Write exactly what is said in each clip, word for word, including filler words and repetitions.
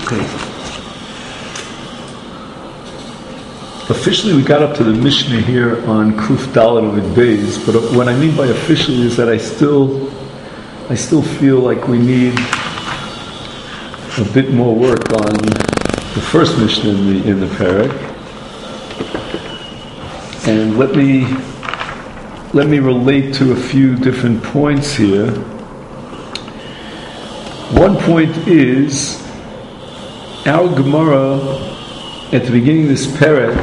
Okay. Officially, we got up to the Mishnah here on Kuf Dalet with Beis, but what I mean by officially is that I still, I still feel like we need a bit more work on the first Mishnah in the in the Perek. And let me let me relate to a few different points here. One point is our Gemara at the beginning of this Perek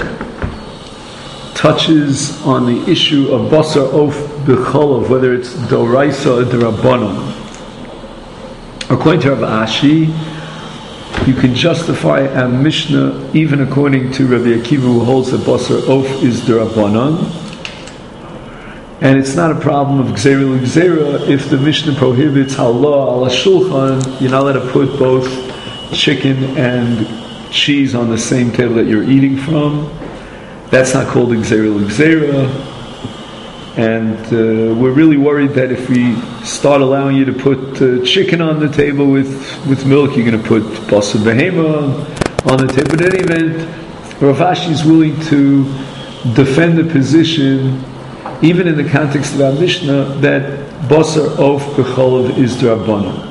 touches on the issue of Basar Of B'Cholov, whether it's Doraisa or D'Rabbanan. According to Rav Ashi, you can justify a Mishnah even according to Rabbi Akiva, who holds that Basar Of is D'Rabbanan. And it's not a problem of Gzeira L'Gzeira if the Mishnah prohibits Halah ala Shulchan, you're not allowed to put both chicken and cheese on the same table that you're eating from. That's not called Gzeira L'Gzeira. And uh, we're really worried that if we start allowing you to put uh, chicken on the table with, with milk, you're going to put Basar Behema on the table. But in any event, Rav Ashi is willing to defend the position, even in the context of our Mishnah, that Basar Of B'Cholov is D'Rabbanan.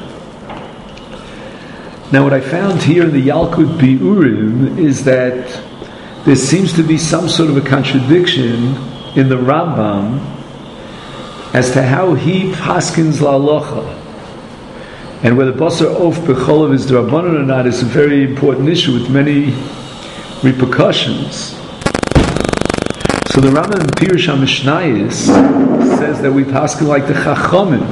Now, what I found here in the Yalkut Bi'urim is that there seems to be some sort of a contradiction in the Rambam as to how he paskins la'alocha, and whether Basar Of B'Cholov is D'Rabbanan or not is a very important issue with many repercussions. So the Rambam in Pirush HaMishnayos says that we paskin like the Chachamim.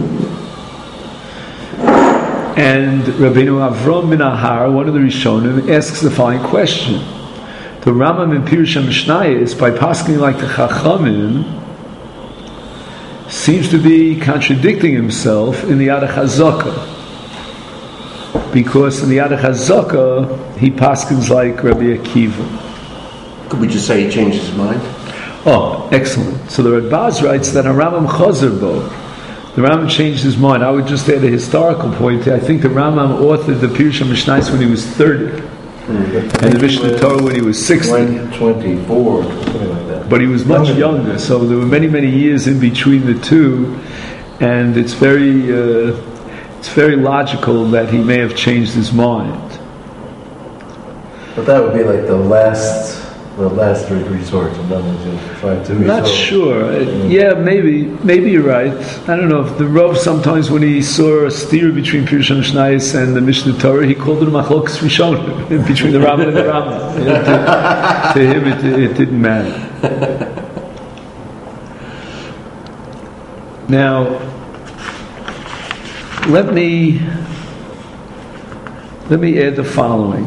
And Rabbeinu Avram ben Ahar, one of the Rishonim, asks the following question. The Rambam in Pirush HaMishnayos, by pasking like the Chachamim, seems to be contradicting himself in the Yad HaChazaka. Because in the Yad HaChazaka, he paskins like Rabbi Akiva. Could we just say he changed his mind? Oh, excellent. So the Radbaz writes that a Rambam Chazer Bo, the Rambam changed his mind. I would just add a historical point. I think the Rambam authored the Pirush HaMishnayos when he was thirty, mm-hmm. and the Mishnah Torah when he was sixty. twenty-four, something like that. But he was much younger, so there were many, many years in between the two, and it's very, uh, it's very logical that he may have changed his mind. But that would be like the last. The last resort, and then we'll try to. Not sure. Mm. Yeah, maybe. Maybe you're right. I don't know. If the Rav sometimes, when he saw a steer between Pirush HaMishnayos and the Mishnah Torah, he called it a Machlokas Rishonim between the Rambam and the Rambam. You know, to, to him, it, it didn't matter. Now, let me let me add the following.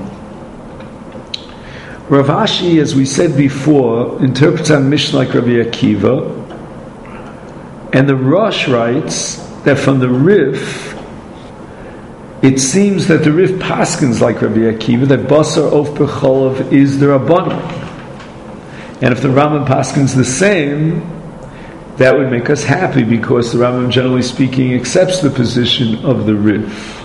Rav Ashi, as we said before, interprets our Mishnah like Rabbi Akiva, and the Rosh writes that from the Rif, it seems that the Rif paskins like Rabbi Akiva, that Basar Of B'Cholov is the Rabbanan. And if the Rambam paskins the same, that would make us happy, because the Rambam, generally speaking, accepts the position of the Rif.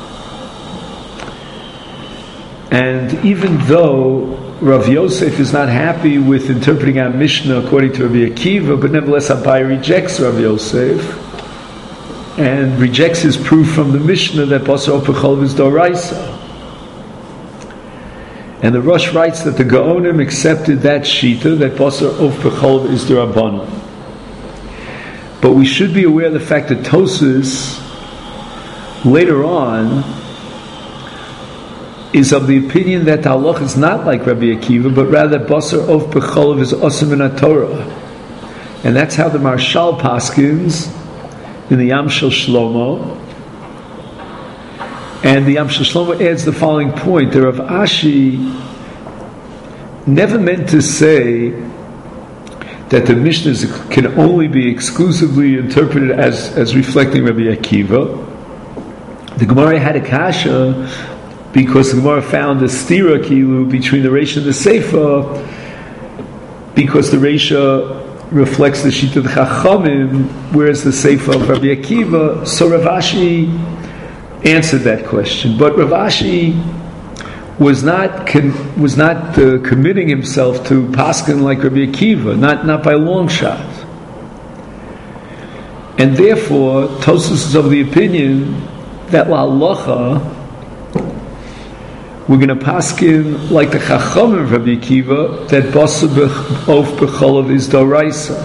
And even though Rav Yosef is not happy with interpreting our Mishnah according to Rabbi Akiva, but nevertheless Abai rejects Rav Yosef and rejects his proof from the Mishnah that Basar Of B'Cholov is Doraisa. And the Rosh writes that the Gaonim accepted that Shita, that Basar Of B'Cholov is D'Rabbanan. But we should be aware of the fact that Tosfos later on is of the opinion that the halach is not like Rabbi Akiva, but rather Basar Of B'Cholov is Osam in Torah, and that's how the Marshal paskins in the Yam Shel Shlomo. And the Yam Shel Shlomo adds the following point: the Rav Ashi never meant to say that the Mishnahs can only be exclusively interpreted as as reflecting Rabbi Akiva. The Gemara had a kasha, because the Gemara found a stira kilu between the Reisha and the Seifa, because the Reisha reflects the Shita of the Chachamim, whereas the Seifa of Rabbi Akiva. So Rav Ashi answered that question. But Rav Ashi was not con, was not uh, committing himself to paskin like Rabbi Akiva, not not by a long shot. And therefore, Tosfos is of the opinion that la'alacha we're going to paskin like the Chachamim of Rabbi Akiva that basa of b'cholav is doraisa,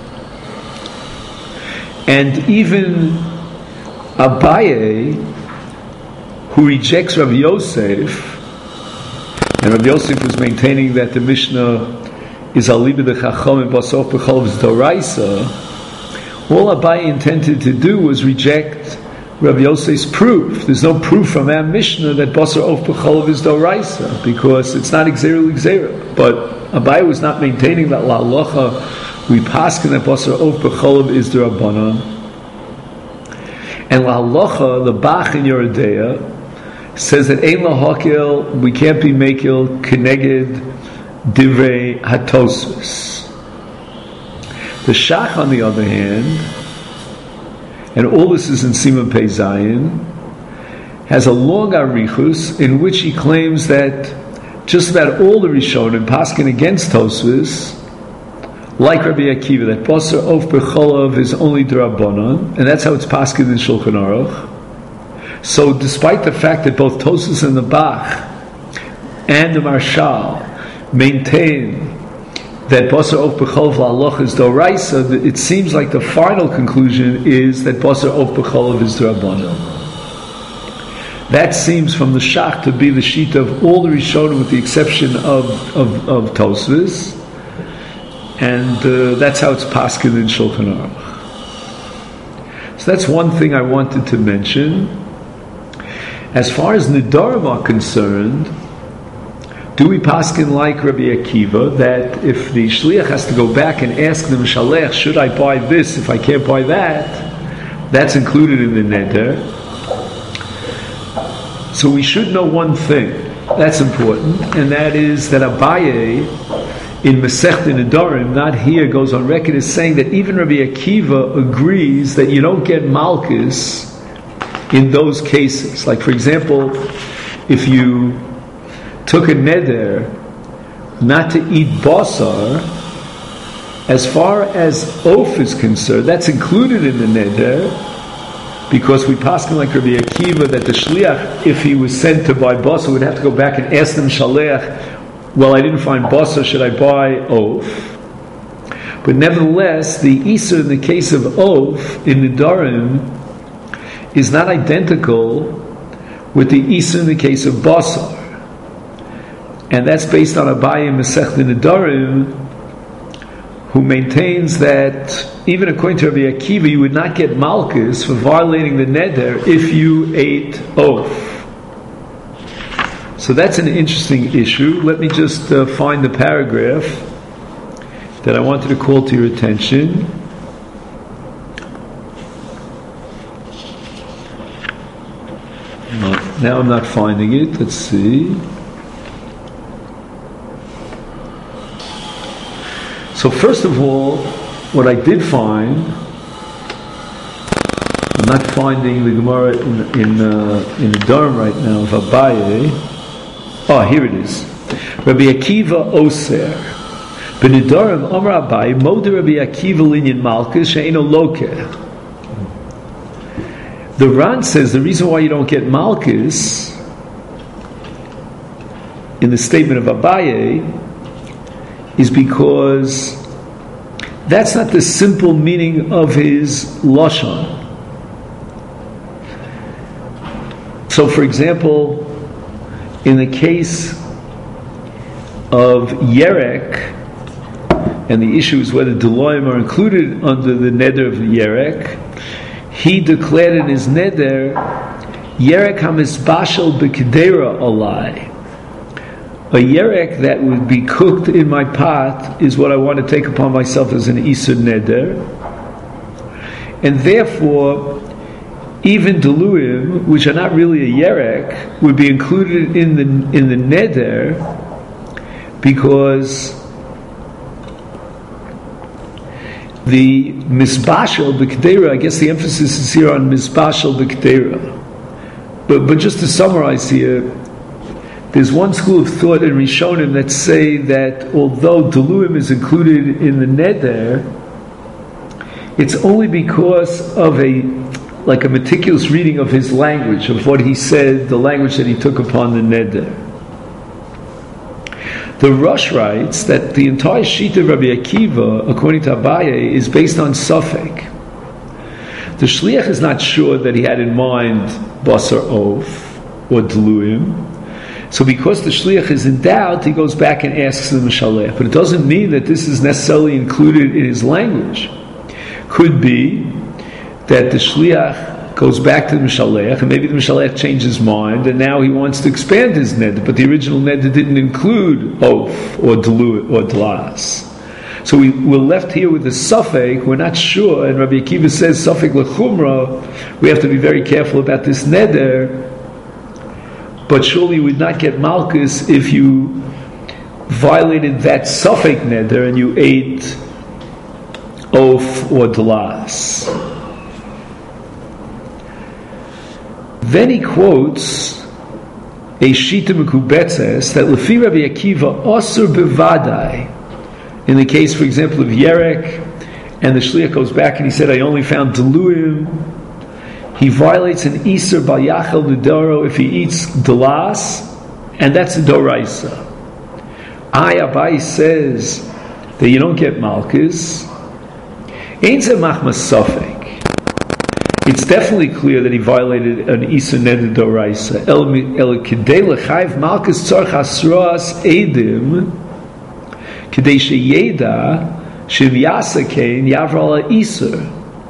and even Abaye, who rejects Rabbi Yosef. And Rabbi Yosef was maintaining that the Mishnah is aliba the Chacham and Basof B'cholav is Doraisa. All Abaye intended to do was reject Rabbi Yosef's proof. There's no proof from our Mishnah that Basof B'cholav is Doraisa because it's not Xera L'Xera. But Abaye was not maintaining that La'alocha we paskin that Basof B'cholav is D'Rabbanan. And La'alocha, the Bach in Yeridea, says that Ein lahakil, we can't be makil keneged divrei hatosfos. The Shach, on the other hand, and all this is in Siman Pei Zayin, has a long arichus in which he claims that just about all the Rishonim paskin against Tosfos, like Rabbi Akiva, that Basar of Becholav is only D'Rabbanan, and that's how it's paskin in Shulchan Aruch. So, despite the fact that both Tosfos and the Bach and the Marshal maintain that Basar of B'cholav la'alocha is Doraisa, it seems like the final conclusion is that Basar of B'cholav is D'Rabbanan. That seems from the Shach to be the sheet of all the Rishonim with the exception of, of, of Tosfos, and uh, that's how it's paskin in Shulchan Aruch. So that's one thing I wanted to mention. As far as Nidarim are concerned, do we paskin like Rabbi Akiva that if the shliach has to go back and ask the Mishalech, should I buy this if I can't buy that, that's included in the neder? So we should know one thing that's important, and that is that Abaye in Masechta Nidarim, not here, goes on record as saying that even Rabbi Akiva agrees that you don't get malchus in those cases. Like, for example, if you took a neder not to eat basar, as far as oaf is concerned, that's included in the neder, because we paskin like Rabbi Akiva that the shliach, if he was sent to buy basar, would have to go back and ask them shalech, well, I didn't find basar, should I buy oaf? But nevertheless, the Isser in the case of oaf in Nidarim is not identical with the Isser in the case of basar. And that's based on Abaye Masechta Nidarim, who maintains that even according to Rabbi Akiva, you would not get malchus for violating the neder if you ate oaf. So that's an interesting issue. Let me just uh, find the paragraph that I wanted to call to your attention. Now I'm not finding it. Let's see. So first of all, what I did find, I'm not finding the Gemara in in, uh, in the Dharm right now of Abaye. Oh, here it is. Rabbi Akiva Oser. B'nidarim Amar Abaye Moder Rabbi Akiva Linyan Malchus She'eno Lokeh. The Ran says the reason why you don't get Malchus in the statement of Abaye is because that's not the simple meaning of his lashon. So, for example, in the case of Yerek, and the issue is whether Deloim are included under the neder of Yerek, he declared in his neder, Yerek hamizbashel b'kedera alai. A yerek that would be cooked in my pot is what I want to take upon myself as an Isur neder. And therefore, even deluim, which are not really a yerek, would be included in the in the neder, because the misbashel b'kedera, I guess the emphasis is here on misbashel b'kedera. But but just to summarize here, There's one school of thought in Rishonim that say that although Deluim is included in the Neder, it's only because of a like a meticulous reading of his language, of what he said, the language that he took upon the Neder. The Rosh writes that the entire Shita of Rabbi Akiva, according to Abaye, is based on Suffolk. The Shliach is not sure that he had in mind Basar Of or Deluim. So because the Shliach is in doubt, he goes back and asks the Mishalech. But it doesn't mean that this is necessarily included in his language. Could be that the Shliach goes back to the Mishalech, and maybe the Mishalech changed his mind, and now he wants to expand his Neder, but the original Neder didn't include Of or Delu or Dlas. So we, we're left here with the Suffolk, we're not sure, and Rabbi Akiva says Suffolk L'chumra, we have to be very careful about this Neder, but surely you would not get Malchus if you violated that Suffolk Neder and you ate Of or Dlas. Then he quotes a Shita Mekubetzes that Lefi Rabbi Akiva Osur Bevadai. In the case, for example, of Yerek, and the Shliach goes back and he said, I only found Deluim. He violates an Isur Bal Yachal L'Doro if he eats Delas, and that's a Doraisa. I, Abai says that you don't get Malchus. Ein Zeh Machmas Sofek. It's definitely clear that he violated an Isur Neder Doraisa. El Kidei L'Chayv Malchus Tzorch Asroas Eidim Kidei Sheyeda Shim Yasa Kein Yavra Ala Isur.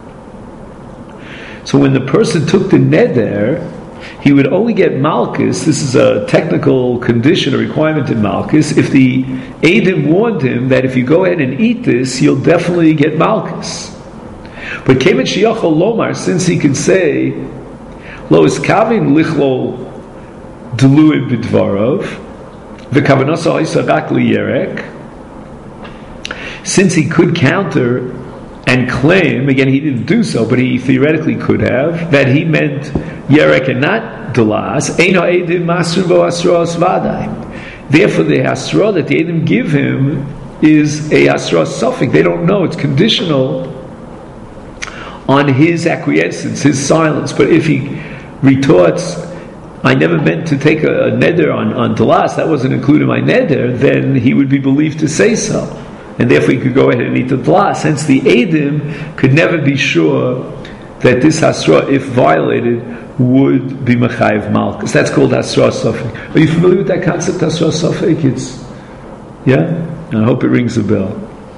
So when the person took the Neder, he would only get Malchus. This is a technical condition, a requirement in Malchus. If the Eidim warned him that if you go ahead and eat this, you'll definitely get Malchus. But Kemet Shiyachol Lomar, since he can say, Lo Iskavin Lichlo Deluim B'dvarov, V'kavanasa Isarak Liyerek, since he could counter and claim, again he didn't do so, but he theoretically could have, that he meant Yerek and not Delas, Eino Eidim Masr Bo Asros Vadai. Therefore the Asra that the Eidim give him is a Asra suffix. They don't know, it's conditional on his acquiescence, his silence. But if he retorts, I never meant to take a, a neder on, on Delas, that wasn't included in my neder, then he would be believed to say so. And therefore he could go ahead and eat the Delas. Hence the Eidim could never be sure that this Hasra, if violated, would be Mechayev Malchus. That's called Hasra Sofek. Are you familiar with that concept, Hasra Sofek? It's, yeah? I hope it rings a bell.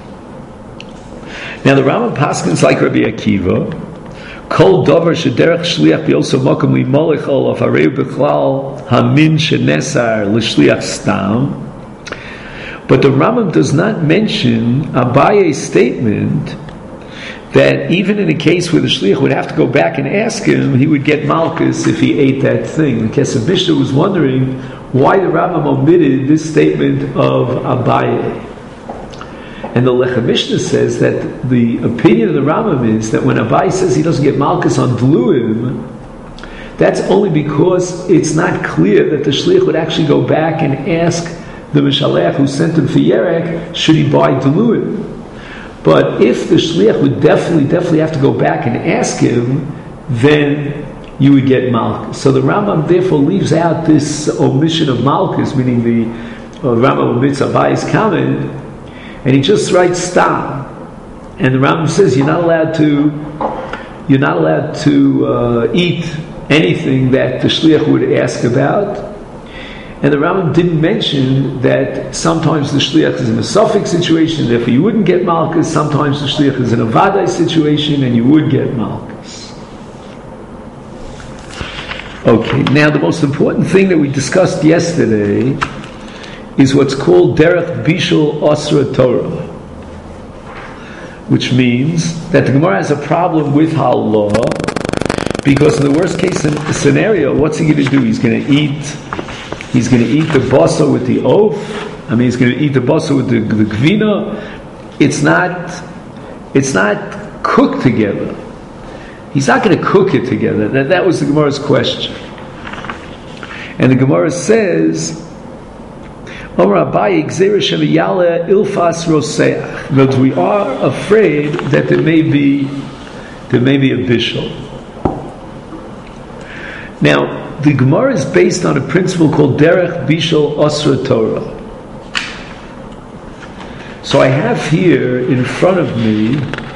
Now the Rambam paskins like Rabbi Akiva, Kol Dover Shederech Shliach B'Yoso Mokum Limolech Ol of Harei B'Chlal Hamin Shenesar L'Shliach Stam. But the Rambam does not mention Abaye's statement that even in a case where the Shliach would have to go back and ask him, he would get Malchus if he ate that thing. The Kesef Mishnah was wondering why the Rambam omitted this statement of Abaye. And the Lechem Mishnah says that the opinion of the Rambam is that when Abaye says he doesn't get Malchus on Deluim, that's only because it's not clear that the Shliach would actually go back and ask the Mishalech who sent him for Yerek, should he buy Deluim? But if the Shliach would definitely, definitely have to go back and ask him, then you would get Malchus. So the Rambam therefore leaves out this omission of Malchus, meaning the uh, Rambam omits Abaye's comment, and he just writes Stam. And the Rambam says you're not allowed to, you're not allowed to uh, eat anything that the Shliach would ask about. And the Rambam didn't mention that sometimes the Shliach is in a suffix situation, therefore you wouldn't get Malchus. Sometimes the Shliach is in a Vadai situation, and you would get Malchus. Okay, now the most important thing that we discussed yesterday is what's called Derech Bishul Osra Torah, which means that the Gemara has a problem with Halalah, because in the worst case scenario, what's he going to do? He's going to eat He's going to eat the basa with the oaf. I mean, he's going to eat the basa with the, the gvina. It's not, it's not cooked together. He's not going to cook it together. That, that was the Gemara's question. And the Gemara says Omar Abaye, Gzeira Shemiyale Ilfas Roseach. But we are afraid that there may be there may be a bishul. Now, the Gemara is based on a principle called Derech Bishul Osra Torah. So I have here in front of me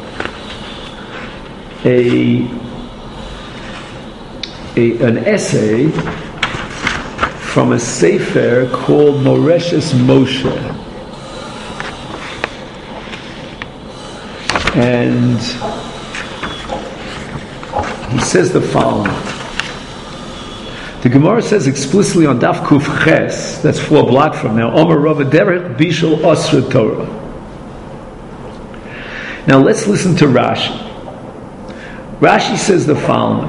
a, a an essay from a sefer called Moreshes Moshe, and he says the following. The Gemara says explicitly on Daf Kuf Ches, that's four block from now, Omer Rava Derech Bishul Osra Torah. Now let's listen to Rashi. Rashi says the following: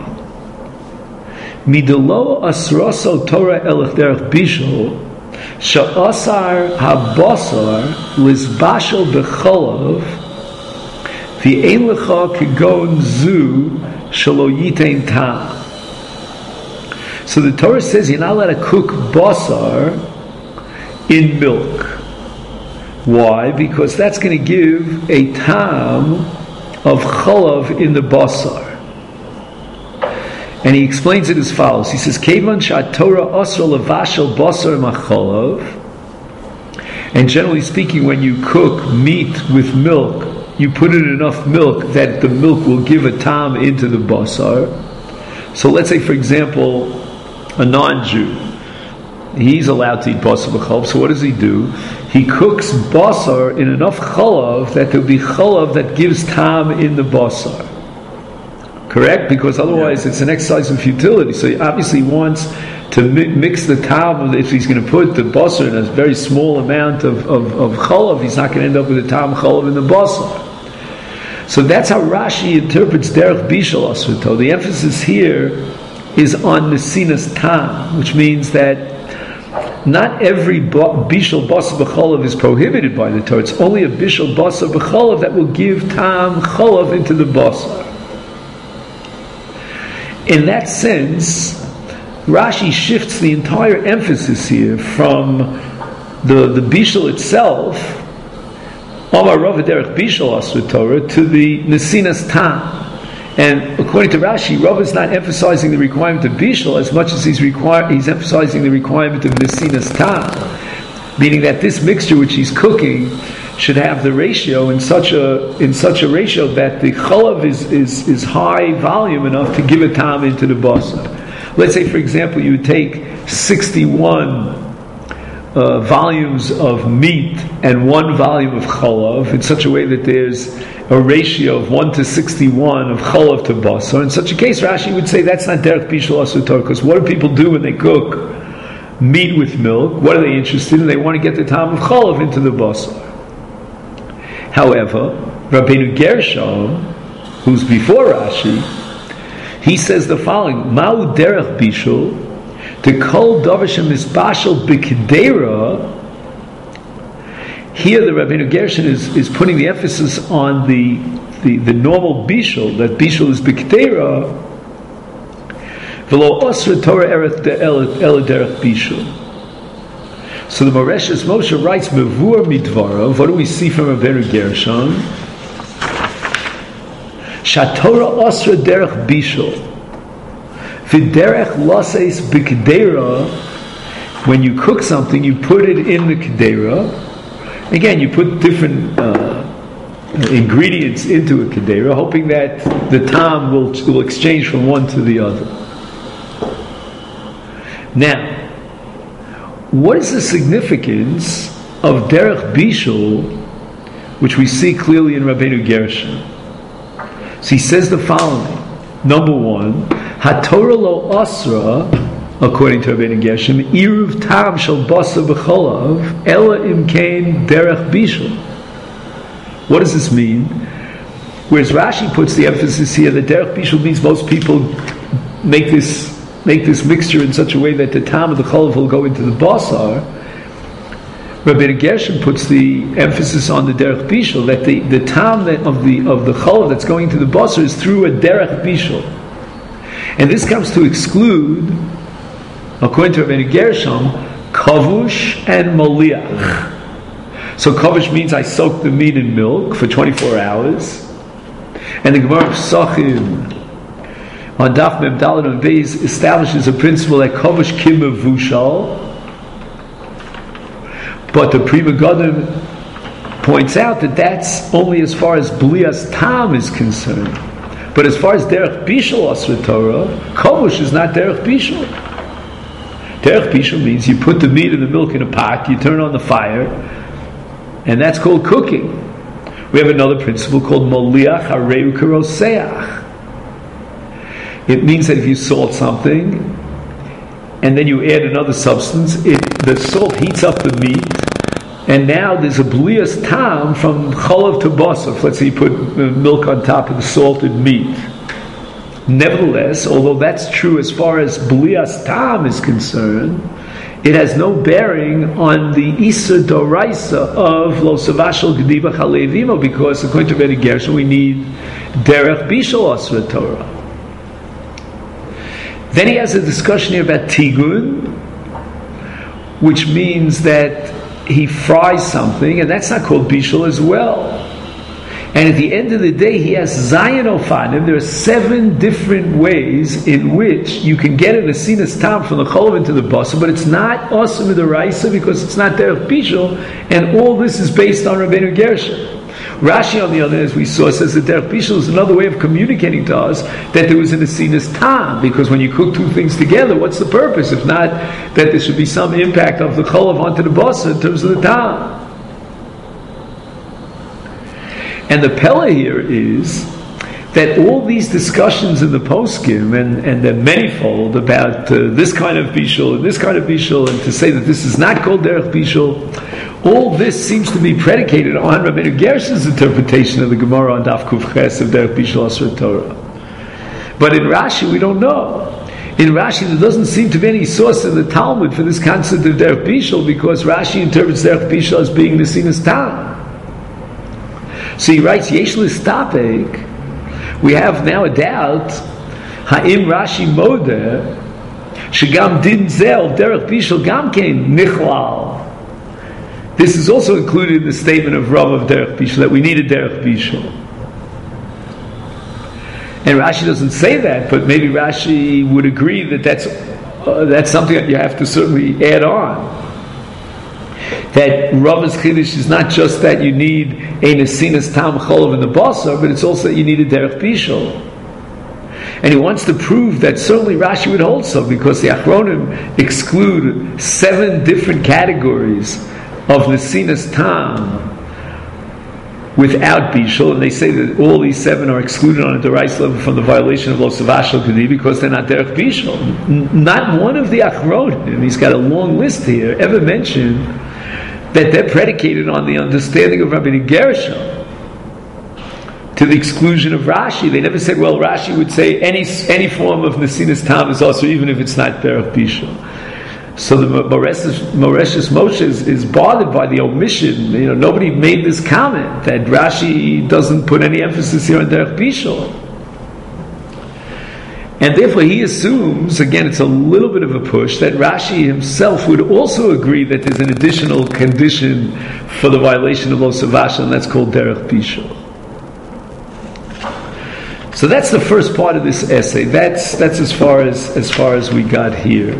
Midelo asroso Torah elech derech bishul she'asar habasar lizbashel becholav v'ein lecha kegon zu shelo yitein ta'am. So the Torah says you're not allowed to cook basar in milk. Why? Because that's going to give a tam of chalav in the basar. And he explains it as follows. He says, Kevan shat Torah asra levashel basar machalav. And generally speaking, when you cook meat with milk, you put in enough milk that the milk will give a tam into the basar. So let's say, for example, a non-Jew, he's allowed to eat basar b'chalav. So what does he do? He cooks basar in enough chalav that there'll be chalav that gives tam in the basar. Correct? Because otherwise yeah. it's an exercise in futility. So he obviously wants to mi- mix the tam. If he's going to put the basar in a very small amount of, of, of chalav, he's not going to end up with a tam chalav in the basar. So that's how Rashi interprets derech bishul asrato. The emphasis here is on nesinas tam, which means that not every bishul basar b'cholav is prohibited by the Torah. It's only a bishul basar b'cholav that will give tam cholav into the basar. In that sense, Rashi shifts the entire emphasis here from the, the bishul itself, Amar Rava derech bishul asra Torah, to the nesinas tam. And according to Rashi, Rava is not emphasizing the requirement of bishul as much as he's require, he's emphasizing the requirement of nesinas tam, meaning that this mixture which he's cooking should have the ratio in such a in such a ratio that the chalav is, is, is high volume enough to give a tam into the basar. Let's say, for example, you would take sixty-one uh, volumes of meat and one volume of chalav in such a way that there's a ratio of one to sixty-one of chalav to basar. In such a case, Rashi would say that's not derech bishul asur Torah, because what do people do when they cook meat with milk? What are they interested in? They want to get the tam of chalav into the basar. However, Rabbeinu Gershom, who's before Rashi, he says the following: Ma'u derech bishul to kol davar shemisbashel b'kedera. Here, the Rabbeinu Gershom is, is putting the emphasis on the the, the normal bishul, that bishul is b'kedera. V'lo osra Torah ereth el derech bishul. So the Moreshes Moshe writes Mevur Midvarav. What do we see from Rabbeinu Gershom? Shatorah Osra Derech Bishul V'derech Laseis B'Kedera. When you cook something, you put it in the Kedera. Again, you put different uh, ingredients into a Kedera, hoping that the tam will, will exchange from one to the other. Now, what is the significance of derech bishul, which we see clearly in Rabbeinu Gershom? So he says the following: Number one, haTorah lo asra, according to Rabbeinu Gershom, iruv tam shel basar b'cholav ela imkein derech bishul. What does this mean? Whereas Rashi puts the emphasis here that derech bishul means most people make this make this mixture in such a way that the tam of the cholav will go into the basar. Rabbeinu Gershom puts the emphasis on the derech bishul, that the, the tam that of the of the cholav that's going into the basar is through a derech bishul, and this comes to exclude, according to Rabbeinu Gershom, kavush and moliach. So kavush means I soak the meat in milk for twenty-four hours. And the Gemara of Sachim on Daf Mem Daled on Beis establishes a principle that kavush kimah vushal. But the Pri Megadim points out that that's only as far as blias tam is concerned. But as far as derech bishul asra Torah, kavush is not derech bishul. Derech bishul means you put the meat and the milk in a pot, you turn on the fire, and that's called cooking. We have another principle called moliach hareu karoseach. It means that if you salt something and then you add another substance, it, the salt heats up the meat, and now there's a blias tam from cholav to basar. Let's say you put milk on top of the salted meat. Nevertheless, although that's true as far as blias tam is concerned, it has no bearing on the Isa Doraisa of Lo Savashal Gediva Chalevimo, because according to Beni Gershon we need Derech Bishul Asra Torah. Then he has a discussion here about Tigun, which means that he fries something, and that's not called Bishul as well. And at the end of the day, he has Zayin Ofanim. There are seven different ways in which you can get an Asinas Tam from the Cholov into the Basar, but it's not Osam of the Raisa because it's not Derech Bishul, and all this is based on Rabbeinu Gershon. Rashi, on the other hand, as we saw, says that Derech Bishul is another way of communicating to us that there was an Asinas Tam, because when you cook two things together, what's the purpose? If not that there should be some impact of the Cholov onto the Basar in terms of the Tam. And the Pella here is that all these discussions in the poskim, and, and they're manifold about uh, this kind of bishul and this kind of bishul, and to say that this is not called derech bishul, all this seems to be predicated on Rabbeinu Gershon's interpretation of the Gemara on Daf Kuf Ches of derech bishul asra Torah. But in Rashi we don't know. In Rashi there doesn't seem to be any source in the Talmud for this concept of derech bishul, because Rashi interprets derech bishul as being the sinas tam. So he writes, Yesh Listapek, we have now a doubt, Ha'im Rashi Modeh, Shegam Din Zel, Derech Bishul Gamkein, Nichlal. This is also included in the statement of Rav of Derech Bishul, that we need a Derech Bishul. And Rashi doesn't say that, but maybe Rashi would agree that that's, uh, that's something that you have to certainly add on. That Rava's Chiddush is not just that you need a Nesinas Tam Cholov in the Basar, but it's also that you need a Derech Bishul. And he wants to prove that certainly Rashi would hold so, because the Achronim exclude seven different categories of Nesinas Tam without Bishul, and they say that all these seven are excluded on a Derais level from the violation of Lo Savashal Kedi because they're not Derech Bishul. N- not one of the Achronim, and he's got a long list here, ever mentioned that they're predicated on the understanding of Rabbeinu Gershon to the exclusion of Rashi. They never said, well, Rashi would say any any form of Nesinas Tam is also, even if it's not Derech Bishul. So the Moreshis Moshe is, is bothered by the omission. You know, nobody made this comment that Rashi doesn't put any emphasis here on Derech Bishul. And therefore he assumes, again it's a little bit of a push, that Rashi himself would also agree that there's an additional condition for the violation of Lo Savashal, and that's called Derech Bishul. So that's the first part of this essay. That's that's as far as as far as we got here.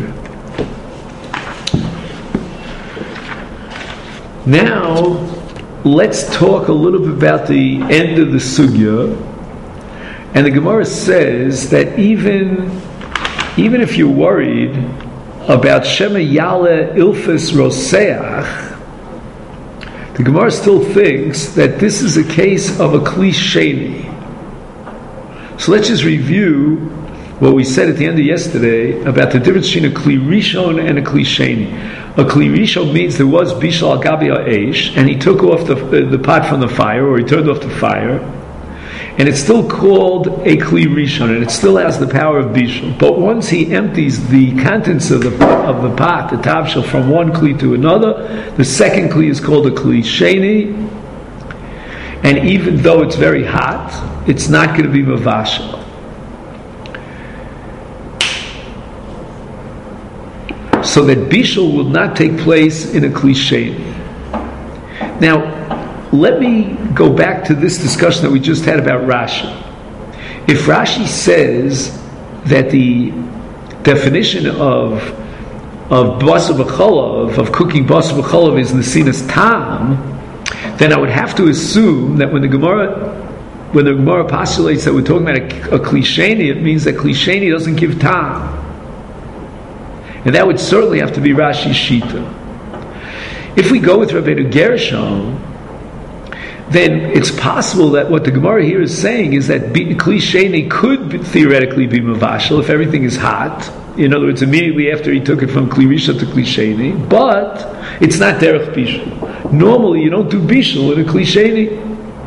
Now let's talk a little bit about the end of the sugya. And the Gemara says that even, even if you're worried about Shema Yale Ilfis Roseach, the Gemara still thinks that this is a case of a Kli Sheni. So let's just review what we said at the end of yesterday about the difference between a Kli Rishon and a Kli Sheni. A Kli Rishon means there was Bishal Al Gabi Ha'esh, and he took off the, the pot from the fire, or he turned off the fire, and it's still called a Kli Rishon, and it still has the power of Bishul. But once he empties the contents of the of the pot, the tavshel, from one Kli to another, the second Kli is called a Kli Sheni, and even though it's very hot, it's not going to be mavashel. so that bishul will not take place in a klisheni. Now, let me go back to this discussion that we just had about Rashi. If Rashi says that the definition of of basar b'cholav, of cooking basar b'cholav, is nesinas tam, then I would have to assume that when the Gemara when the Gemara postulates that we're talking about a, a klisheni, it means that klisheni doesn't give tam, and that would certainly have to be Rashi's shita. If we go with Rabbeinu Gershom, then it's possible that what the Gemara here is saying is that klisheni could be, theoretically be mavashel if everything is hot. In other words, immediately after he took it from klirisha to klisheni, but it's not derech bishul. Normally, you don't do bishul in a klisheni.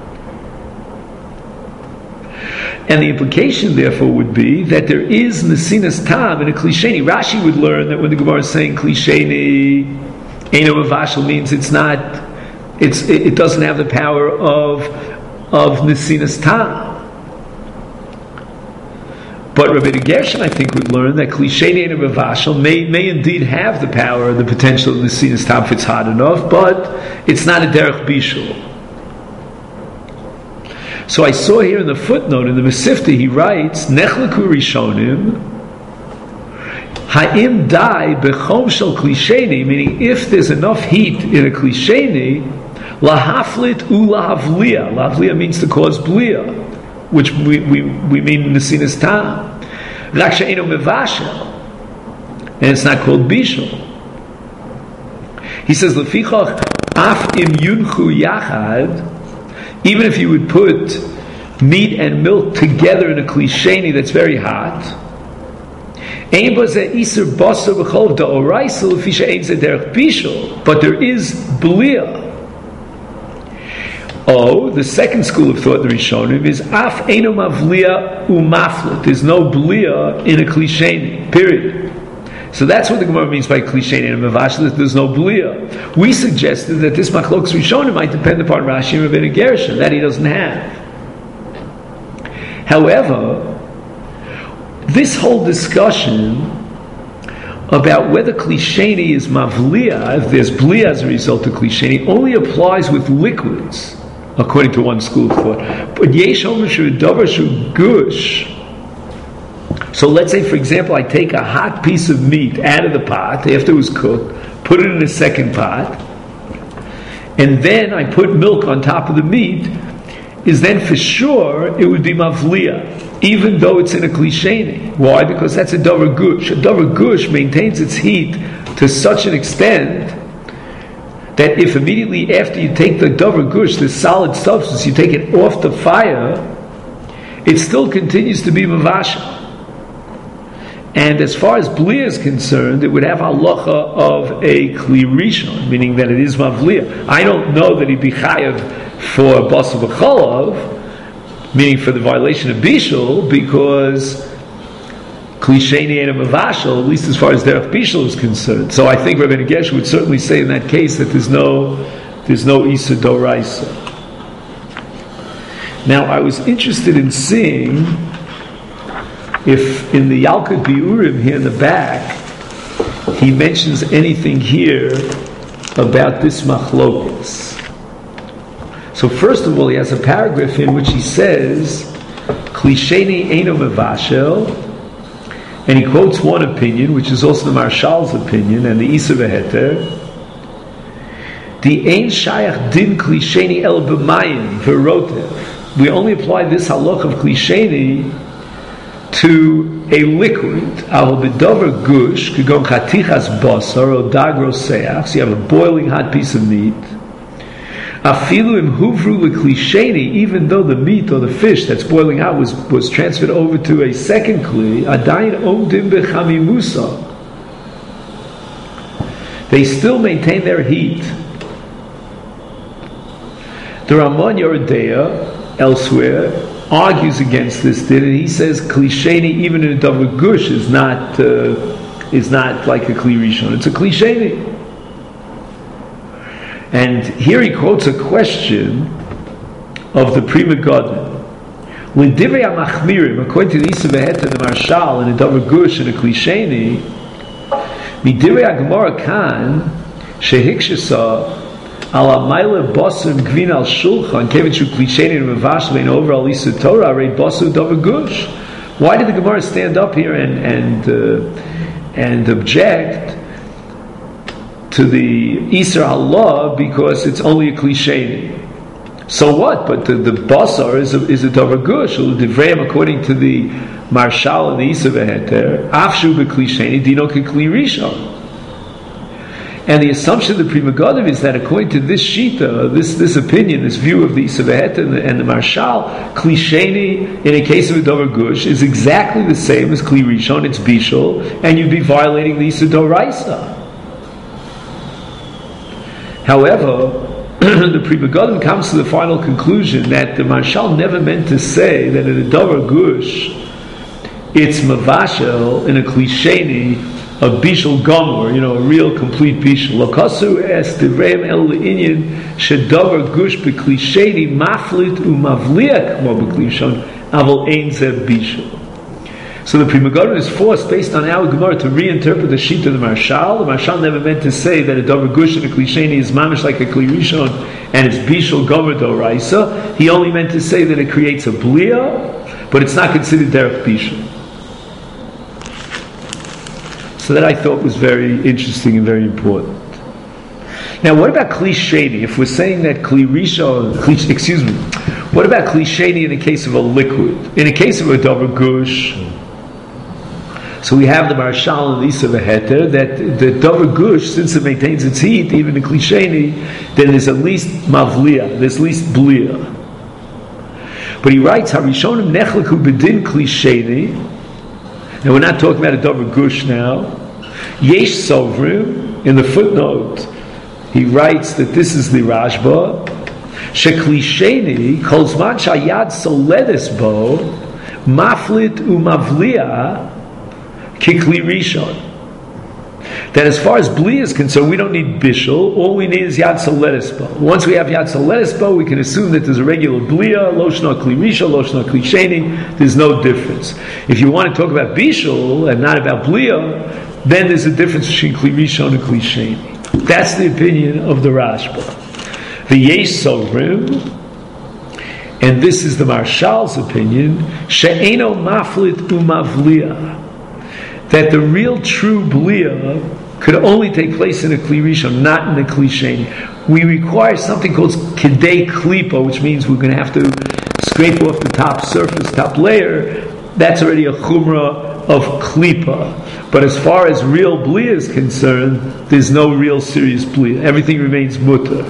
And the implication, therefore, would be that there is nesinas tam in a klisheni. Rashi would learn that when the Gemara is saying klisheni, eino mavashel, means it's not, it's it, it doesn't have the power of of nesinas tam. But Rabbeinu Gershon, I think, would learn that klisheni and mavashel may may indeed have the power, the potential of nesinas tam if it's hot enough, but it's not a derech bishul. So I saw here in the footnote in the Mesifta he writes Nechleku Rishonim Ha'im dai bechom shel klisheni, meaning if there's enough heat in a klisheni, lahaflit u lahavlia. Lahavlia means to cause blia, which we we, we mean nesinas tam. Rak she'eino mevashel, and it's not called bishul. He says lefichach af im yunchu yachad. Even if you would put meat and milk together in a klisheni that's very hot, but there is blia. Oh, the second school of thought, the Rishonim, is af eino mavlia umaflit. There's no blia in a klisheni, period. So that's what the Gemara means by klisheni and mavashel, that there's no blia. We suggested that this machlokas Rishonim might depend upon Rashi and Rabbeinu Gershon, that he doesn't have. However, this whole discussion about whether klisheni is mavlia, if there's blia as a result of klisheni, only applies with liquids, according to one school of thought. But yesh omer she'davar shu gush. So let's say, for example, I take a hot piece of meat out of the pot after it was cooked, put it in a second pot, and then I put milk on top of the meat, is then for sure it would be mavlia, even though it's in a klisheni. Why? Because that's a davar gush. A davar gush maintains its heat to such an extent that if immediately after you take the davar gush, this solid substance, you take it off the fire, it still continues to be mavashel. And as far as blia is concerned, it would have halacha of a kli rishon, meaning that it is mavlia. I don't know that he'd be chayav for basar b'cholav, meaning for the violation of bishul, because klisheni and mavashel, at least as far as derech bishul is concerned. So I think Rabbeinu Gershon would certainly say in that case that there's no there's no isa doraisa. Now I was interested in seeing if in the Yalkut Biurim here in the back, he mentions anything here about this machlokas. So first of all, he has a paragraph in which he says, Klisheni eino mevashel, and he quotes one opinion, which is also the Marshal's opinion, and the Isa V'heter, the ein shayach din klisheni el b'mayim v'rotev. We only apply this halach of klisheni to a liquid. Al b'dover gush k'gon chatichas basar or dag roseach. So you have a boiling hot piece of meat. Afilu im huvru l'klisheni, even though the meat or the fish that's boiling out was, was transferred over to a second kli, adayin omdim b'chamimusa. They still maintain their heat. The Ramon Yoredeya elsewhere argues against this din, and he says klisheni even in a davar gush is not uh, is not like a kli rishon. It's a klisheni. And here he quotes a question of the Pri Megadim. When divrei hamachmirim, according to the Isa V'heter, the Marshal, in a davar gush and a klisheni, Midire Gemara kan shehikshasa ala maila bosim gvin al shulchan kevin shu klisheni and mevash vein over al isa Torah rei bosu davar gush. Why did the Gemara stand up here and and uh, and object to the Isra Allah because it's only a klisheni? So what? But the, the basar is a, is a davar gush. Divrei according to the Marshal and the Isa v'heter afshu b'klisheni dino k'kli rishon. And the assumption of the Pri Megadim is that according to this shita, this this opinion, this view of the Isa v'heter and the, and the Marshal, klisheni in a case of a davar gush is exactly the same as kli rishon. It's bishul, and you'd be violating the Isa doraisa. However, the Pri Megadim comes to the final conclusion that the Marshal never meant to say that in a davar gush it's mavashel in a klisheni, a bishul gomor, you know, a real complete bishul. Lokasu es divreim el le'inyan shedavar gush beklisheni maflit umavliak mo beklishon aval ein ze bishul. So the Pri Megadim is forced, based on our Gemara, to reinterpret the sheet of the Marshal. The Marshal never meant to say that a davar gush and a klisheni is mamish like a kli rishon and it's bishul gomor doraisa. He only meant to say that it creates a blia, but it's not considered derech bishul. So that I thought was very interesting and very important. Now, what about kli sheni? If we're saying that kli rishon, kli, excuse me, what about kli sheni in the case of a liquid? In the case of a davar gush, so we have the Marshal and the Isa v'heter that the davar gush, since it maintains its heat, even in kli sheni, then there's at least mavlia, there's at least blia. But he writes, Harishonim nechleku bedin kli sheni. And we're not talking about a davar gush now. Yesh sovrim, in the footnote, he writes that this is the Rashba. Shekli sheni kol zman shayad soledes bo maflit umavlia kikli rishon. That as far as bli is concerned, we don't need bishul. All we need is yad soledes bo. Once we have yad soledes bo, we can assume that there's a regular blia, loshna kli rishon, loshna kli sheni. There's no difference. If you want to talk about bishul and not about blia, then there's a difference between kli rishon and kli sheni. That's the opinion of the Rashba. The yesh sovrim, and this is the Marshal's opinion, she'eno maflit umavlia, that the real true blia could only take place in a kli rishon, not in a kli sheni. We require something called kedei klipa, which means we're going to have to scrape off the top surface, top layer. That's already a chumrah of klipa. But as far as real blia is concerned, there's no real serious blia. Everything remains mutter.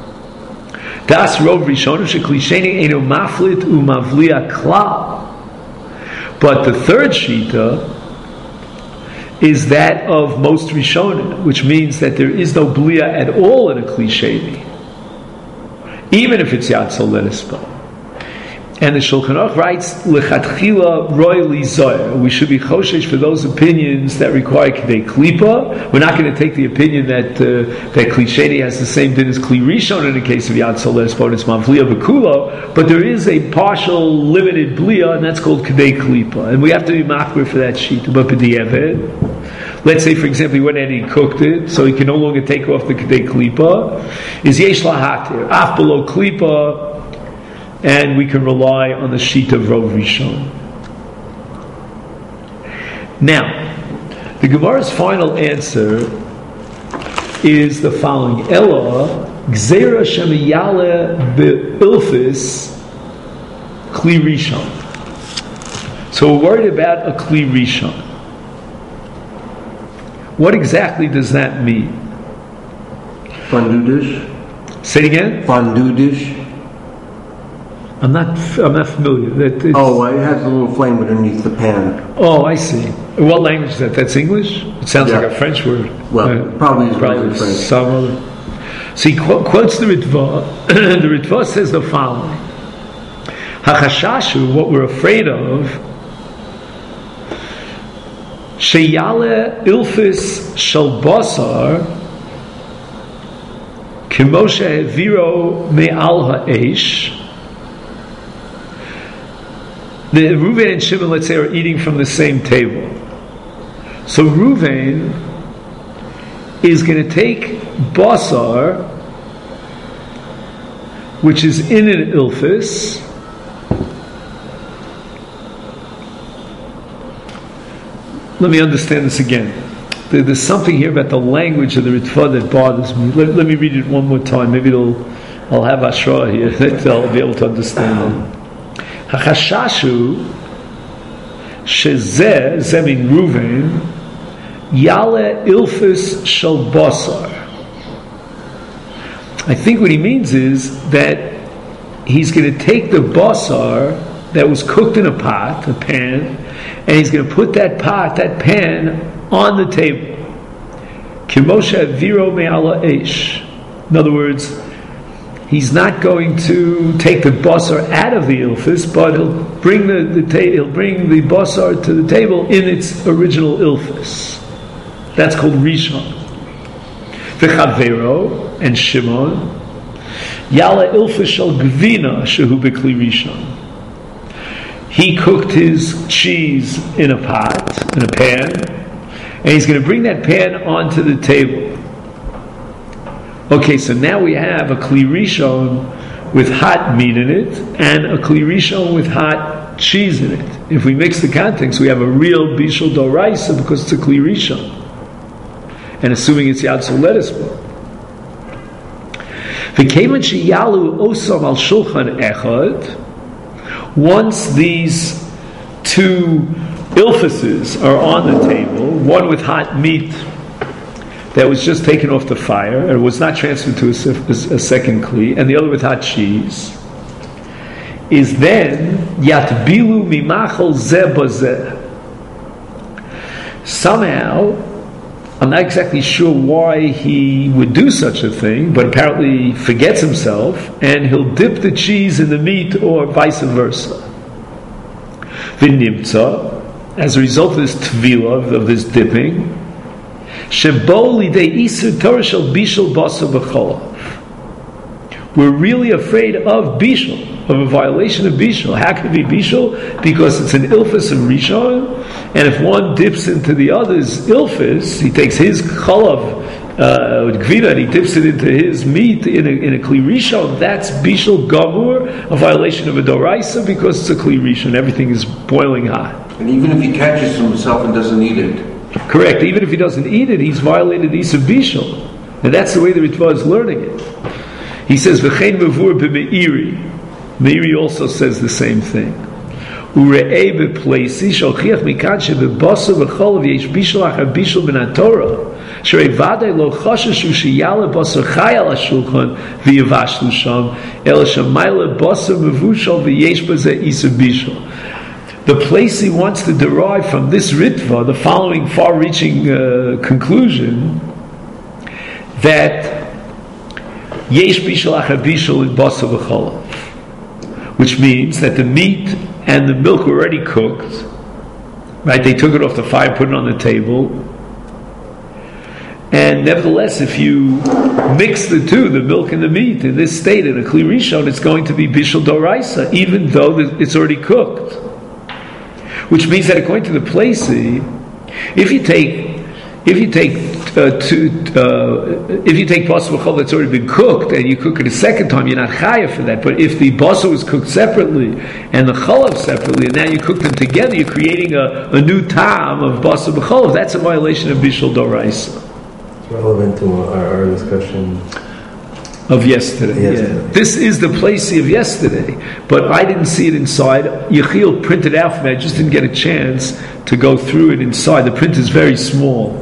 Das rov rishonim shekli sheni eino maflit umavlia klal. But the third shita is that of most rishonim, which means that there is no blia at all in a kli sheni, even if it's yad soledes bo. And the Shulchan Aruch writes, "Lechatchila roy li zoyer." We should be choshesh for those opinions that require kedei klipa. We're not going to take the opinion that uh, that kli sheni has the same din as kli rishon in the case of yad soledes bo, and it's mavlia b'kulo. But there is a partial, limited blia, and that's called kedei klipa, and we have to be machmir for that sheet. But b'di'evet, let's say, for example, he went and he cooked it, so he can no longer take off the kedei klipa. Is yesh lahatir af below klipa? And we can rely on the sheet of Rov Rishon. Now, the Gemara's final answer is the following: Ella gzeira shemiyale be'ilfis kli rishon. So we're worried about a kli rishon. What exactly does that mean? Fondue dish? Say it again. Fondue dish? I'm not. I'm not familiar. That it's, Oh, it has a little flame underneath the pan. Oh, I see. What language is that? That's English? It sounds Yeah. like a French word. Well, Uh, probably is probably probably French. some other. So he qu- quotes the Ritva. The Ritva says the following: Hachashashu, what we're afraid of, sheyale ilfis shel basar kimoshe heviro me'al ha'esh. The Reuven and Shimon, let's say, are eating from the same table. So Reuven is going to take basar, which is in an ilfis, let me understand this again. There, there's something here about the language of the Ritva that bothers me. Let, let me read it one more time. Maybe it'll, I'll have Ashra here that I'll be able to understand it. Hachashashu shezeh zemin Ruven yale ilfis shel basar. I think what he means is that he's going to take the basar that was cooked in a pot, a pan, and he's going to put that pot, that pan, on the table. Kimosha viro me'ala eish. In other words, he's not going to take the basar out of the ilfis, but he'll bring the, the ta- he'll bring the basar to the table in its original ilfis. That's called rishon. V'chavero and Shimon yala ilfis shel gvina shehu b'kli rishon. He cooked his cheese in a pot, in a pan, and he's going to bring that pan onto the table. Okay, so now we have a kli rishon with hot meat in it, and a kli rishon with hot cheese in it. If we mix the contents, we have a real bishul doraisa because it's a kli rishon. And assuming it's yatsul lettuce bowl. V'keman sheyalu osam al shulchan echad. Once these two ilfises are on the table, one with hot meat that was just taken off the fire and was not transferred to a, a second kli, and the other with hot cheese, is then yatbilu mimachol zeh bazeh. Somehow, I'm not exactly sure why he would do such a thing, but apparently he forgets himself, and he'll dip the cheese in the meat, or vice versa. V'nimtza, as a result of this tvila, of this dipping, shebo lidei isur Torah shel bishul basar b'cholav. We're really afraid of bishul, of a violation of bishul. How can it be bishul? Because it's an ilfis of rishon, and if one dips into the other's ilfis, he takes his cholav, uh, gvina, and he dips it into his meat in a, in a kli rishon, that's bishul gamur, a violation of a doraisa, because it's a kli rishon. Everything is boiling hot. And even if he catches himself and doesn't eat it. Correct. Even if he doesn't eat it, he's violated Isa bishul. And that's the way the Ritva is learning it. He says, V'chein mevur b'me'iri. Meiri also says the same thing. Ure'ei b'pleisi sholchiach mikan shebebaso v'cholav yesh bishul achar bishul b'nat Torah sherei vadei lo chashashu sheyale basar chay al hashulchan v'yavashlu sham ela shamayla basar mevushal v'yesh bazeh isa bishul. The place he wants to derive from this ritva the following far-reaching uh, conclusion that yesh bishul achar bishul in basar v'cholav, which means that the meat and the milk were already cooked, right? They took it off the fire, put it on the table, and nevertheless, if you mix the two, the milk and the meat, in this state, in a kli rishon, it's going to be bishul doraisa, even though it's already cooked. Which means that according to the Placey, if you take if you take uh, two, uh, if you take basar b'chol that's already been cooked and you cook it a second time, you're not chayav for that. But if the basar was cooked separately and the chalav separately, and now you cook them together, you're creating a, a new tam of basar b'chol. That's a violation of bishul doraisa. It's relevant to our, our discussion of yesterday. yesterday. Yeah. This is the place of yesterday, but I didn't see it inside. Yechiel printed out for me. I just didn't get a chance to go through it inside. The print is very small.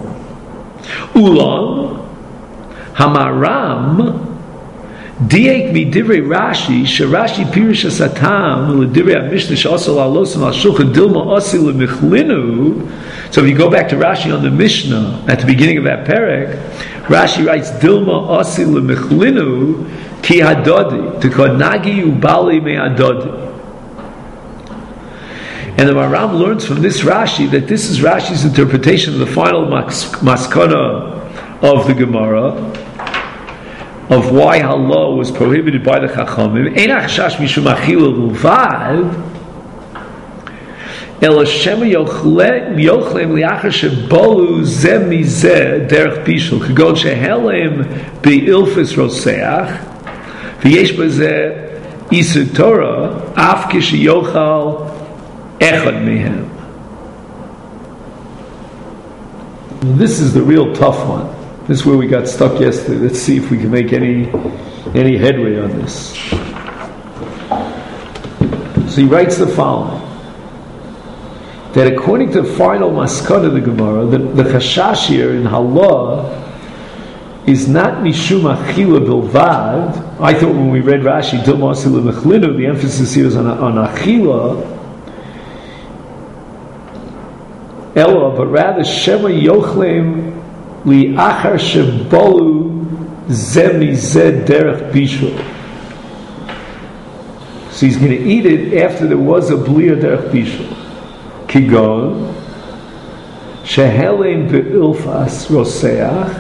Ulam Hamaram Diek mi divrei Rashi sherashi pirish asatam l'divrei Mishnah she'asal alosam al shulchan dilma asi lemichlinu. So if you go back to Rashi on the Mishnah at the beginning of that perek, Rashi writes dilma asi lemichlinu ki hadodi to nagi ubali me hadodi. And the Maram learns from this Rashi that this is Rashi's interpretation of the final mas- maskana of the Gemara, of why halal was prohibited by the Chachamim. אלא שמא יאכלם לאחר שבולו זה מזה דרך בישול, כגון שהלם באילפס רוצח, ויש בזה איסור תורה, אף כשיאכל אחד מהם. This is the real tough one. This is where we got stuck yesterday. Let's see if we can make any any headway on this. So he writes the following: that according to the final maskana of the Gemara, the, the chashash here in Halah is not mishum achila bilvad. I thought when we read Rashi, the emphasis here is on, on achila. Ella, but rather Shema Yochlem li achar shebolu zemi zed derech bishul. So he's going to eat it after there was a blia derech bishul. Kigon shehelem beilfas roseach.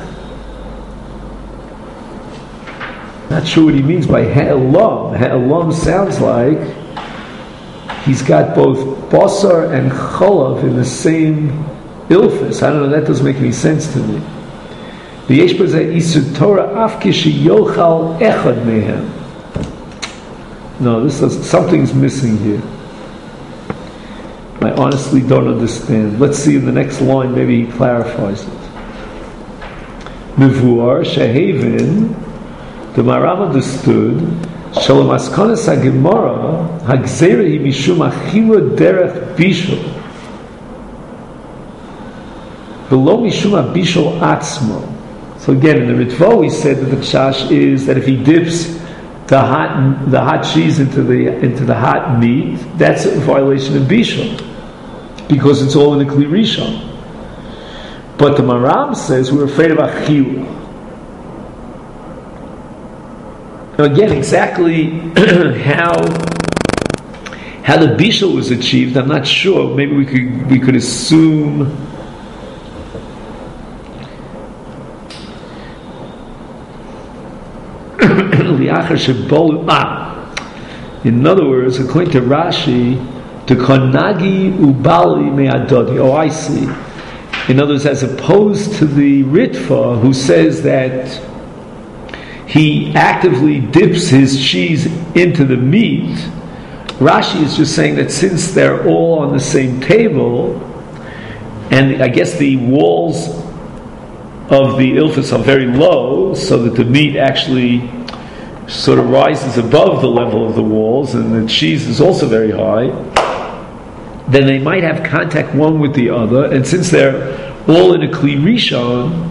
Not sure what he means by ha'elam. Ha'elam sounds like he's got both basar and cholav in the same ilfus. I don't know, that doesn't make any sense to me. The yesh b'zeh isur Torah af kisheyochal echad mehem. No, this is, something's missing here. I honestly don't understand. Let's see in the next line, maybe he clarifies it. Mevuar shehavin, the Maram understood Shalom Askonas HaGemara Hagzera hi mishum achila derech bishul below mishum bishul atzmo. So again, in the Ritva we said that the chash is that if he dips the hot the hot cheese into the into the hot meat, that's a violation of bishul because it's all in the Kli Rishon. But the Maram says we're afraid of achila. Now again, exactly how how the bishul was achieved, I'm not sure. Maybe we could we could assume ah. In other words, according to Rashi, the konagi ubali me'adodi. Oh, I see. In other words, as opposed to the Ritva who says that he actively dips his cheese into the meat, Rashi is just saying that since they're all on the same table, and I guess the walls of the ilfus are very low, so that the meat actually sort of rises above the level of the walls, and the cheese is also very high, then they might have contact one with the other, and since they're all in a Kli Rishon,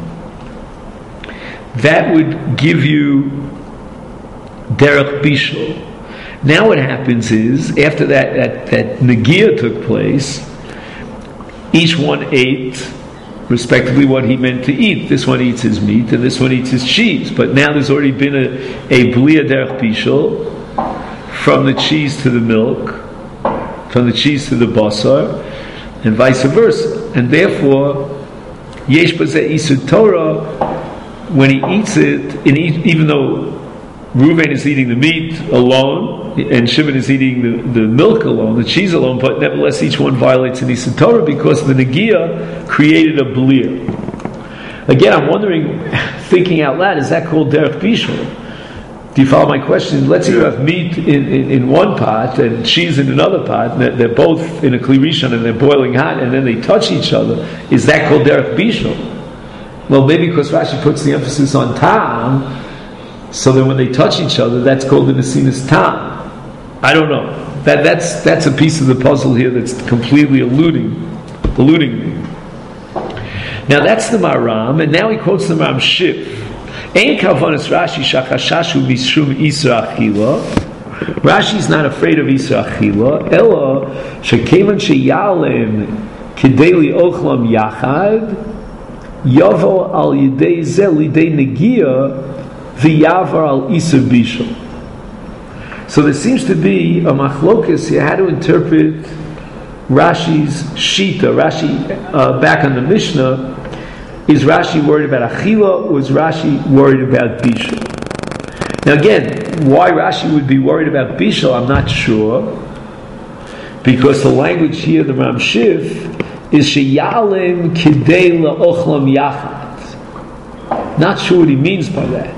that would give you derech bishul. Now what happens is, after that, that, that negia took place, each one ate respectively what he meant to eat. This one eats his meat, and this one eats his cheese. But now there's already been a, a blia derech bishul, from the cheese to the milk, from the cheese to the basar, and vice versa. And therefore, yesh b'zeh isur Torah, when he eats it, and eat, even though Reuven is eating the meat alone, and Shimon is eating the, the milk alone, the cheese alone, but nevertheless each one violates an Isur Torah because the Negia created a Blia. Again, I'm wondering, thinking out loud, is that called Derech Bishul? Do you follow my question? Let's say you have meat in, in, in one pot and cheese in another pot, and they're, they're both in a Kli Rishon and they're boiling hot, and then they touch each other. Is that called Derech Bishul? Well, maybe because Rashi puts the emphasis on Tam, so that when they touch each other, that's called the Nesinas Tam. I don't know. That that's that's a piece of the puzzle here that's completely eluding eluding me. Now that's the Maram, and now he quotes the Maram Shif. Ein kavanas Rashi shachashashu mishum isra achila. Rashi's not afraid of isra achila. Ela shekevan sheyalem kidei liochlam yachad yavo al yidei ze lidei negia v'yavar al isra bishul. So there seems to be a machlokas here how to interpret Rashi's shita. Rashi uh, back on the Mishnah, is Rashi worried about achila, or is Rashi worried about bishul? Now again, why Rashi would be worried about bishul, I'm not sure, because the language here, the Ram Shif, is sheyalim kidei la'ochlam yachad. Not sure what he means by that.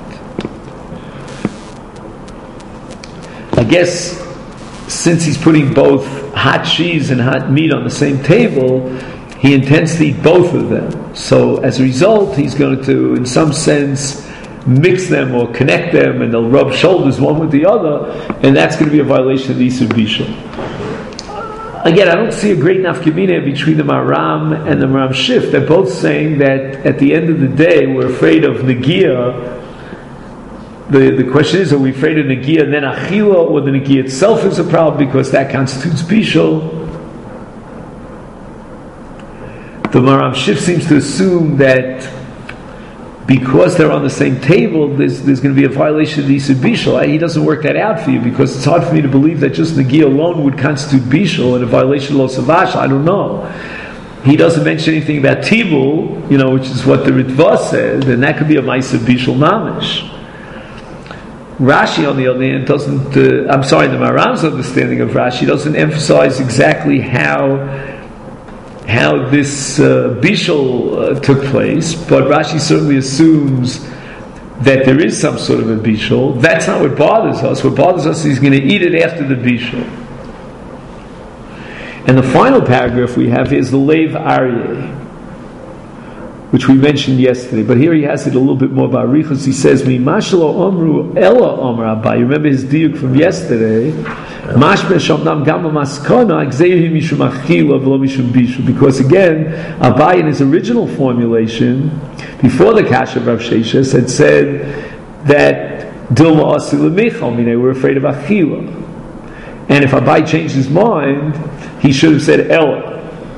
I guess since he's putting both hot cheese and hot meat on the same table, he intends to eat both of them. So as a result, he's going to, in some sense, mix them or connect them, and they'll rub shoulders one with the other, and that's going to be a violation of the Isur Bishul. Again, I don't see a great nafkamina between the Maram and the Maram Shif. They're both saying that at the end of the day, we're afraid of Negiah. The, the question is, are we afraid of Negiah and then Achila, or the Negiah itself is a problem because that constitutes Bishul? The Maram Shif seems to assume that because they're on the same table, there's, there's going to be a violation of the Isur Bishul. He doesn't work that out for you because it's hard for me to believe that just Negiah alone would constitute Bishul and a violation of Lo Savash. I don't know. He doesn't mention anything about Tibul, you know, which is what the Ritva said, and that could be a Ma'aseh Bishul Mamish. Rashi, on the other hand, doesn't, uh, I'm sorry, the Maram's understanding of Rashi doesn't emphasize exactly how how this uh, Bishul uh, took place, but Rashi certainly assumes that there is some sort of a Bishul. That's not what bothers us. What bothers us is he's going to eat it after the Bishul. And the final paragraph we have is the Lev Aryeh, which we mentioned yesterday, but here he has it a little bit more about Richos. He says, "Mimashlo omru ella omar Abai." You remember his diuk from yesterday. Mashme shomnam gam maskana gzeihi mishum achila v'lo mishum bishu. Because again, Abai in his original formulation, before the Kasha of Rav Sheshes, had said that Dilma asil lemichal, meaning they were afraid of achila. And if Abai changed his mind, he should have said ella.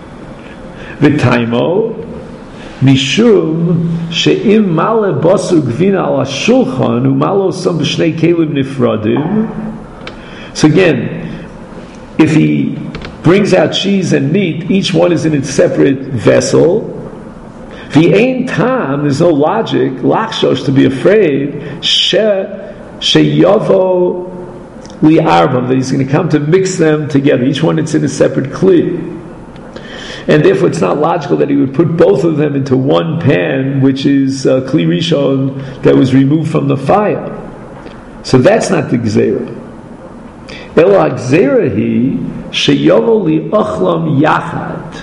V'taimo Mishum she'im male basur gvina al hashulchan umalo sam b'shnei kelim nifradim. So again, if he brings out cheese and meat, each one is in its separate vessel. V'ein tam, there's no logic, lachshosh, to be afraid, she she'yavo li'arbam, that he's going to come to mix them together. Each one is in a separate kli. And therefore it's not logical that he would put both of them into one pan, which is uh, Kli Rishon that was removed from the fire. So that's not the Gzeira. Ela Gzeira hi sheyovo li'ochlam yachad.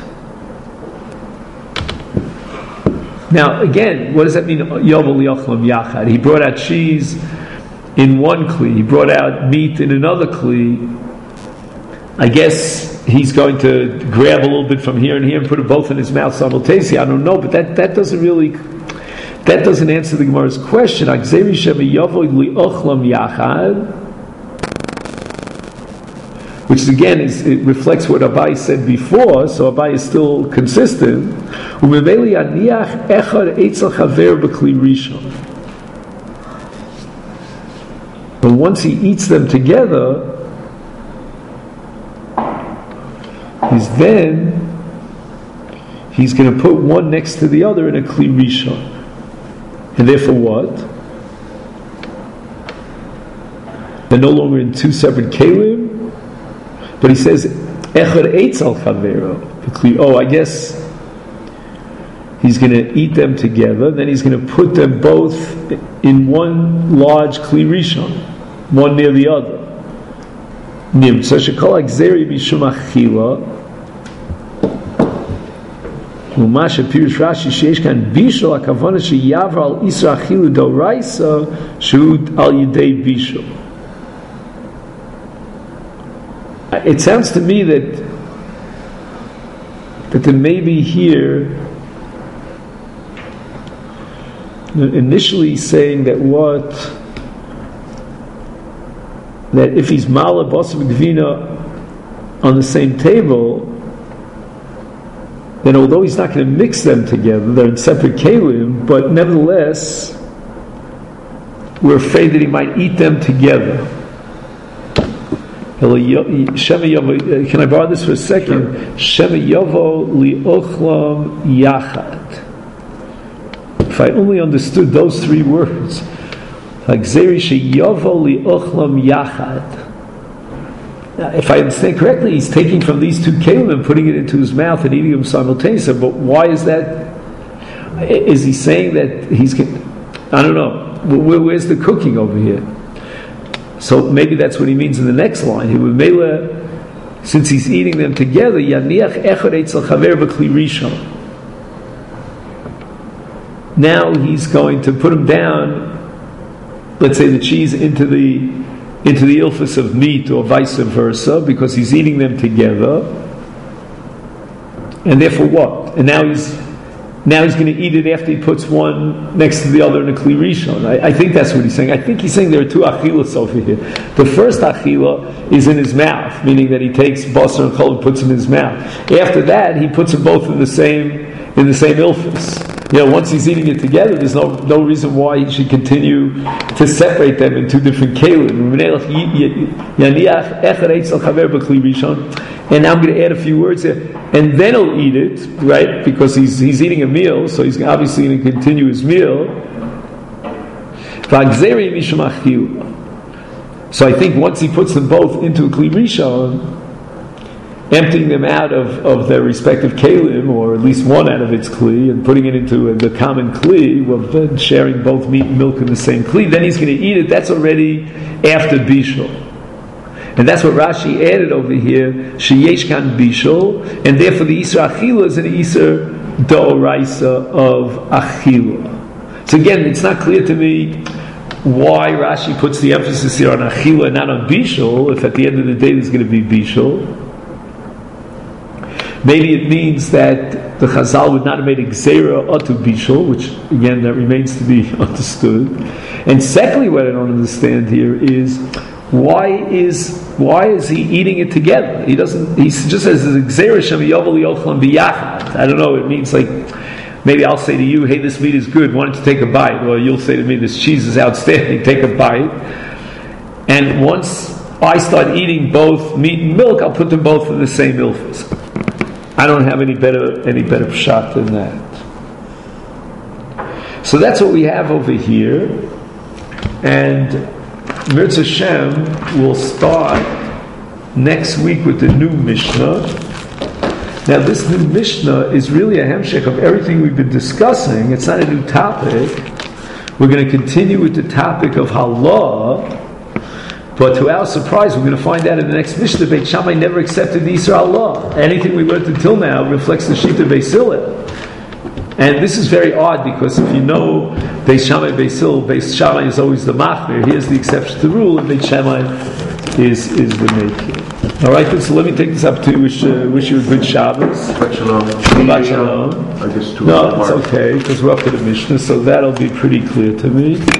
Now again, what does that mean, yovo li'ochlam yachad? He brought out cheese in one Kli, he brought out meat in another Kli. I guess he's going to grab a little bit from here and here and put it both in his mouth simultaneously. I don't know, but that, that doesn't really, that doesn't answer the Gemara's question. Which again is, it reflects what Abai said before, so Abai is still consistent. But once he eats them together, is then he's going to put one next to the other in a Kli Rishon. And therefore what? They're no longer in two separate kelim, but he says, Echad eitz al chavero. Oh, I guess he's going to eat them together, then he's going to put them both in one large Kli Rishon, one near the other. Nim. So shekol ha'gzeri mishum achila. Umasha Pirush Rashi sheish kan bishul hakavana sheyavar al isra achilu doraisa shehud al yidei bishul. It sounds to me that that there may be here initially saying that what that if he's mala basar gvina on the same table, then although he's not going to mix them together, they're in separate kelim, but nevertheless, we're afraid that he might eat them together. Can I borrow this for a second? Shema yovo li'ochlam yachad. If I only understood those three words, like Zeri sheyovo li'ochlam yachad, if I understand correctly, he's taking from these two kelim and putting it into his mouth and eating them simultaneously. But why is that? Is he saying that he's? I don't know. Where, where's the cooking over here? So maybe that's what he means in the next line. He would mele, since he's eating them together. Yaniach echad eitzel chaver b'kli rishon. Now he's going to put them down. Let's say the cheese into the into the ilfus of meat, or vice versa, because he's eating them together. And therefore, what? And now he's now he's going to eat it after he puts one next to the other in a kli rishon. I, I think that's what he's saying. I think he's saying there are two achilas over here. The first achila is in his mouth, meaning that he takes basar and chol and puts them in his mouth. After that, he puts them both in the same in the same ilfus. You know, once he's eating it together, there's no no reason why he should continue to separate them in two different kelim. And now I'm going to add a few words here, and then he'll eat it, right? Because he's he's eating a meal, so he's obviously going to continue his meal. So I think once he puts them both into a kli rishon, emptying them out of, of their respective kelim, or at least one out of its kli, and putting it into the common kli, well, sharing both meat and milk in the same kli, then he's going to eat it. That's already after bishul. And that's what Rashi added over here, sheyesh kan bishul, and therefore the Isra Achila is an Isra D'oraisa of Achila. So again, it's not clear to me why Rashi puts the emphasis here on Achila and not on bishul, if at the end of the day there's going to be bishul. Maybe it means that the Chazal would not have made a gzeira otu bishul, which again that remains to be understood. And secondly, what I don't understand here is why is why is he eating it together? He doesn't. He just says the gzeira shem yovel yochlan biyachad. I don't know. It means like maybe I'll say to you, "Hey, this meat is good. Why don't you take a bite?" Or you'll say to me, "This cheese is outstanding. Take a bite." And once I start eating both meat and milk, I'll put them both in the same ilfus. I don't have any better any better pshat than that. So that's what we have over here, and Mirza Hashem will start next week with the new Mishnah. Now, this new Mishnah is really a hemshech of everything we've been discussing. It's not a new topic. We're going to continue with the topic of Halah. But to our surprise, we're going to find out in the next Mishnah, Beit Shammai never accepted the Yisra Allah. Anything we learned until now reflects the Shita Beis Hillel. And this is very odd, because if you know Beit Shammai, Beis Hillel, Beit Shammai is always the machmir. Here's the exception to the rule, and Beit Shammai is, is the maker. All right, so let me take this up to wish, uh, wish you a good Shabbos. Shabbat shalom. Shabbat shalom. I guess two No, it's okay, because we're up to the Mishnah, so that'll be pretty clear to me.